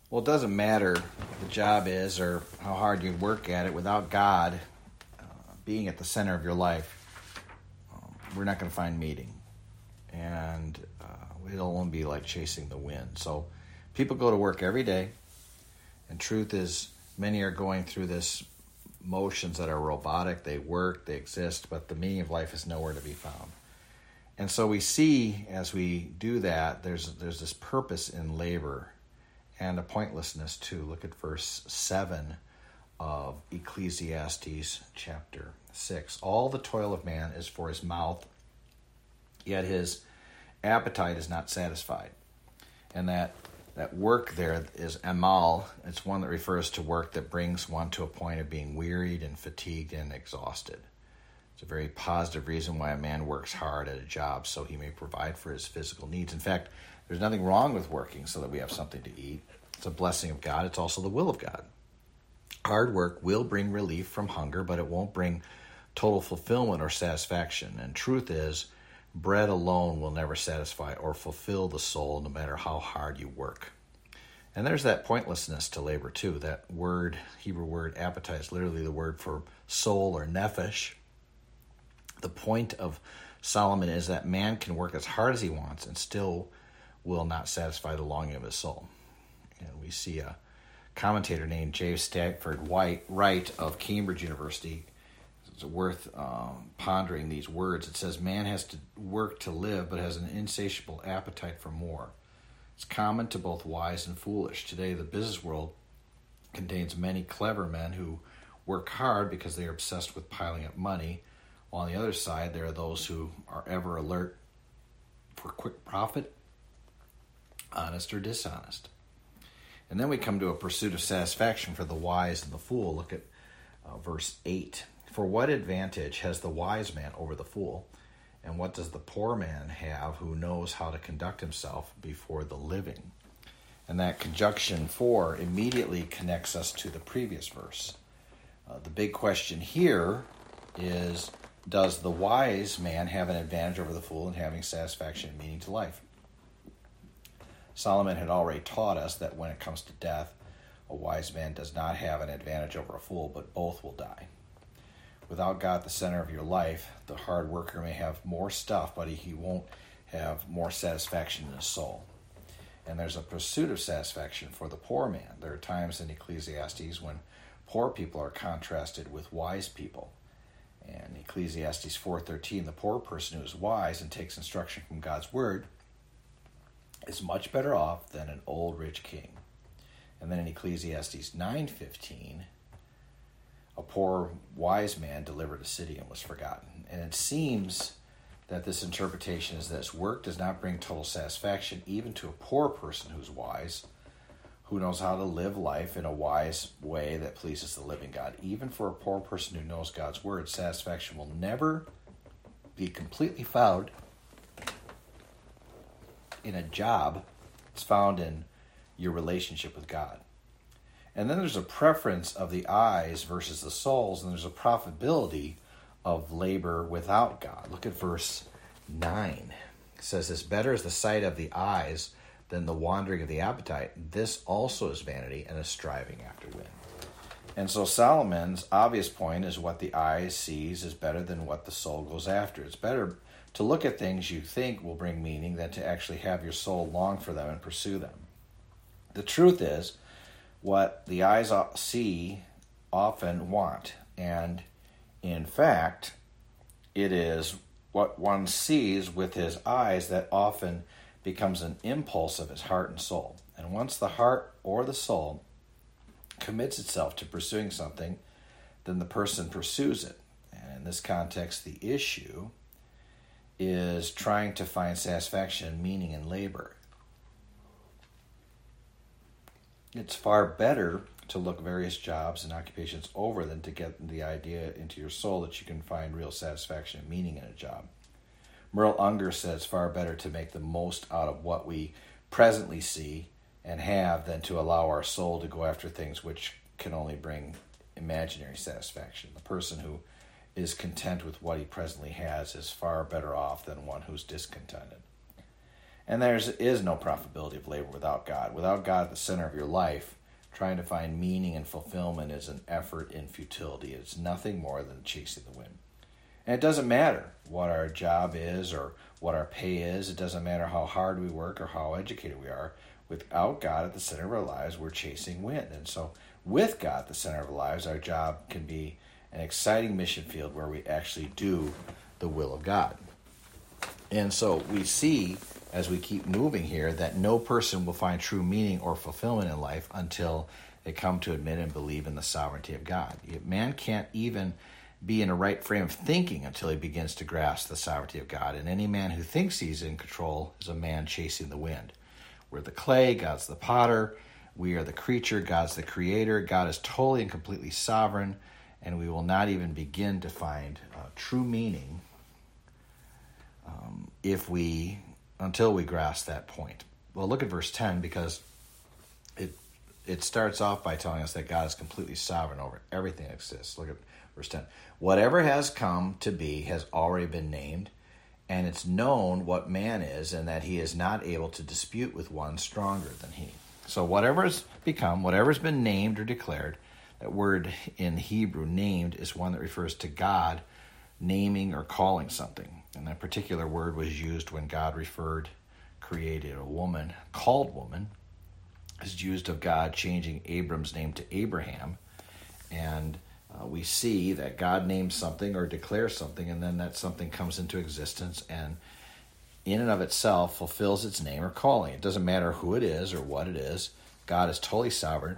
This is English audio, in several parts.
Well, it doesn't matter what the job is or how hard you work at it. Without God being at the center of your life, we're not going to find meaning. And it'll only be like chasing the wind. So people go to work every day. And truth is, many are going through this motions that are robotic. They work, they exist, but the meaning of life is nowhere to be found. And so we see, as we do that, there's this purpose in labor and a pointlessness too. Look at verse 7 of Ecclesiastes chapter 6. All the toil of man is for his mouth, yet his appetite is not satisfied. And that work there is amal. It's one that refers to work that brings one to a point of being wearied and fatigued and exhausted. It's a very positive reason why a man works hard at a job, so he may provide for his physical needs. In fact, there's nothing wrong with working so that we have something to eat. It's a blessing of God. It's also the will of God. Hard work will bring relief from hunger, but it won't bring total fulfillment or satisfaction. And truth is, bread alone will never satisfy or fulfill the soul, no matter how hard you work. And there's that pointlessness to labor too. That word, Hebrew word appetite, is literally the word for soul or nephesh. The point of Solomon is that man can work as hard as he wants and still will not satisfy the longing of his soul. And we see a commentator named J. Stafford Wright of Cambridge University. It's worth pondering these words. It says, man has to work to live, but has an insatiable appetite for more. It's common to both wise and foolish. Today, the business world contains many clever men who work hard because they are obsessed with piling up money. While on the other side, there are those who are ever alert for quick profit, honest or dishonest. And then we come to a pursuit of satisfaction for the wise and the fool. Look at verse 8. For what advantage has the wise man over the fool? And what does the poor man have who knows how to conduct himself before the living? And that conjunction for immediately connects us to the previous verse. The big question here is, does the wise man have an advantage over the fool in having satisfaction and meaning to life? Solomon had already taught us that when it comes to death, a wise man does not have an advantage over a fool, but both will die. Without God at the center of your life, the hard worker may have more stuff, but he won't have more satisfaction in his soul. And there's a pursuit of satisfaction for the poor man. There are times in Ecclesiastes when poor people are contrasted with wise people. And Ecclesiastes 4:13, the poor person who is wise and takes instruction from God's word is much better off than an old rich king. And then in Ecclesiastes 9:15, a poor wise man delivered a city and was forgotten. And it seems that this interpretation is this: work does not bring total satisfaction even to a poor person who's wise, who knows how to live life in a wise way that pleases the living God. Even for a poor person who knows God's word, satisfaction will never be completely found in a job. It's found in your relationship with God. And then there's a preference of the eyes versus the souls, and there's a profitability of labor without God. Look at verse 9. It says, this better is the sight of the eyes than the wandering of the appetite. This also is vanity and a striving after wind. And so Solomon's obvious point is what the eye sees is better than what the soul goes after. It's better to look at things you think will bring meaning than to actually have your soul long for them and pursue them. The truth is, what the eyes see often want. And in fact, it is what one sees with his eyes that often becomes an impulse of his heart and soul. And once the heart or the soul commits itself to pursuing something, then the person pursues it. And in this context, the issue is trying to find satisfaction and meaning in labor. It's far better to look various jobs and occupations over than to get the idea into your soul that you can find real satisfaction and meaning in a job. Merle Unger says it's far better to make the most out of what we presently see and have than to allow our soul to go after things which can only bring imaginary satisfaction. The person who is content with what he presently has is far better off than one who's discontented. And there is no profitability of labor without God. Without God at the center of your life, trying to find meaning and fulfillment is an effort in futility. It's nothing more than chasing the wind. And it doesn't matter what our job is or what our pay is. It doesn't matter how hard we work or how educated we are. Without God at the center of our lives, we're chasing wind. And so with God at the center of our lives, our job can be an exciting mission field where we actually do the will of God. And so we see, as we keep moving here, that no person will find true meaning or fulfillment in life until they come to admit and believe in the sovereignty of God. Man can't even be in a right frame of thinking until he begins to grasp the sovereignty of God. And any man who thinks he's in control is a man chasing the wind. We're the clay, God's the potter. We are the creature, God's the creator. God is totally and completely sovereign, and we will not even begin to find true meaning until we grasp that point. Well, look at verse 10, because it starts off by telling us that God is completely sovereign over everything that exists. Look at verse 10. Whatever has come to be has already been named, and it's known what man is, and that he is not able to dispute with one stronger than he. So whatever's become, whatever's been named or declared, that word in Hebrew, named, is one that refers to God naming or calling something. And that particular word was used when God created a woman, called woman. It's used of God changing Abram's name to Abraham. And we see that God names something or declares something, and then that something comes into existence and in and of itself fulfills its name or calling. It doesn't matter who it is or what it is. God is totally sovereign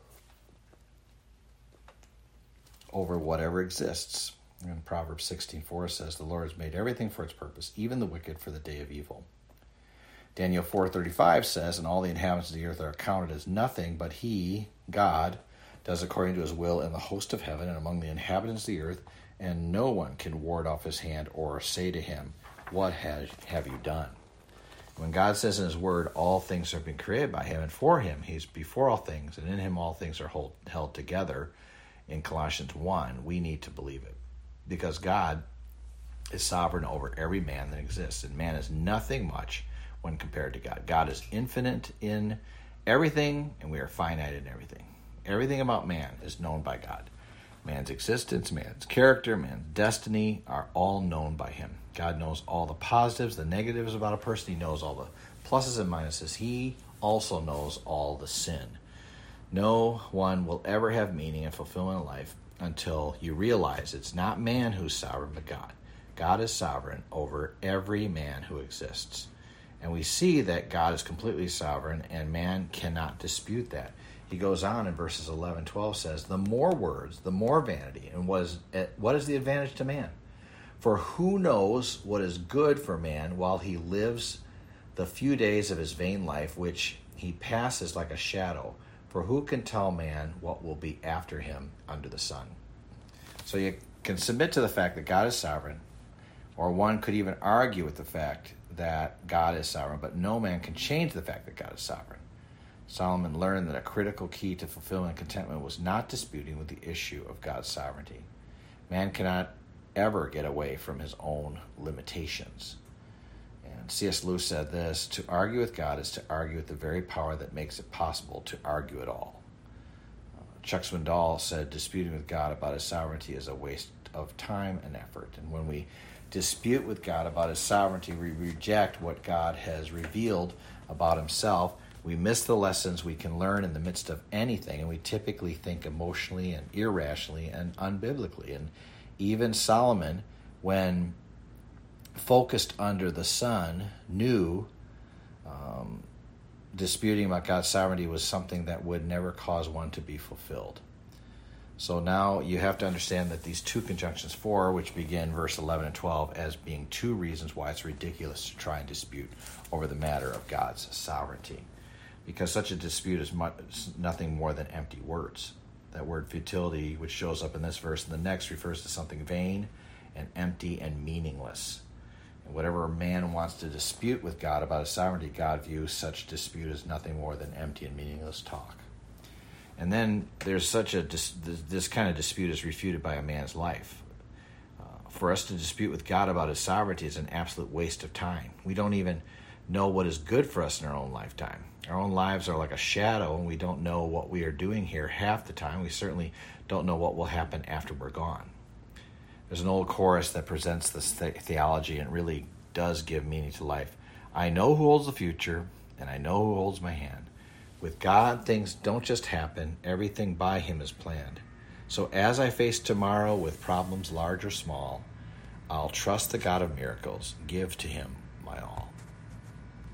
over whatever exists. And Proverbs 16:4 says, "The Lord has made everything for its purpose, even the wicked for the day of evil." Daniel 4:35 says, "And all the inhabitants of the earth are counted as nothing, but he, God, does according to his will in the host of heaven and among the inhabitants of the earth, and no one can ward off his hand or say to him, 'What have you done?'" When God says in his word, all things have been created by him and for him, he's before all things, and in him all things are held together, in Colossians 1, we need to believe it. Because God is sovereign over every man that exists, and man is nothing much when compared to God. God is infinite in everything, and we are finite in everything. Everything about man is known by God. Man's existence, man's character, man's destiny are all known by him. God knows all the positives, the negatives about a person. He knows all the pluses and minuses. He also knows all the sin. No one will ever have meaning and fulfillment in life until you realize it's not man who's sovereign, but God. God is sovereign over every man who exists. And we see that God is completely sovereign, and man cannot dispute that. He goes on in verses 11-12 says, "The more words, the more vanity, and what is the advantage to man? For who knows what is good for man while he lives the few days of his vain life, which he passes like a shadow? For who can tell man what will be after him under the sun?" So you can submit to the fact that God is sovereign, or one could even argue with the fact that God is sovereign, but no man can change the fact that God is sovereign. Solomon learned that a critical key to fulfillment and contentment was not disputing with the issue of God's sovereignty. Man cannot ever get away from his own limitations. And C.S. Lewis said this, "To argue with God is to argue with the very power that makes it possible to argue at all." Chuck Swindoll said, "Disputing with God about his sovereignty is a waste of time and effort." And when we dispute with God about his sovereignty, we reject what God has revealed about himself. We miss the lessons we can learn in the midst of anything, and we typically think emotionally and irrationally and unbiblically. And even Solomon, when focused under the sun, knew disputing about God's sovereignty was something that would never cause one to be fulfilled. So now you have to understand that these two conjunctions for, which begin verse 11 and 12, as being two reasons why it's ridiculous to try and dispute over the matter of God's sovereignty. Because such a dispute is nothing more than empty words. That word futility, which shows up in this verse and the next, refers to something vain and empty and meaningless. And whatever man wants to dispute with God about his sovereignty, God views such dispute as nothing more than empty and meaningless talk. And then there's this kind of dispute is refuted by a man's life. For us to dispute with God about his sovereignty is an absolute waste of time. We don't even know what is good for us in our own lifetime. Our own lives are like a shadow, and we don't know what we are doing here half the time. We certainly don't know what will happen after we're gone. There's an old chorus that presents this theology and really does give meaning to life. I know who holds the future, and I know who holds my hand. With God, things don't just happen. Everything by him is planned. So as I face tomorrow with problems large or small, I'll trust the God of miracles, give to him my all.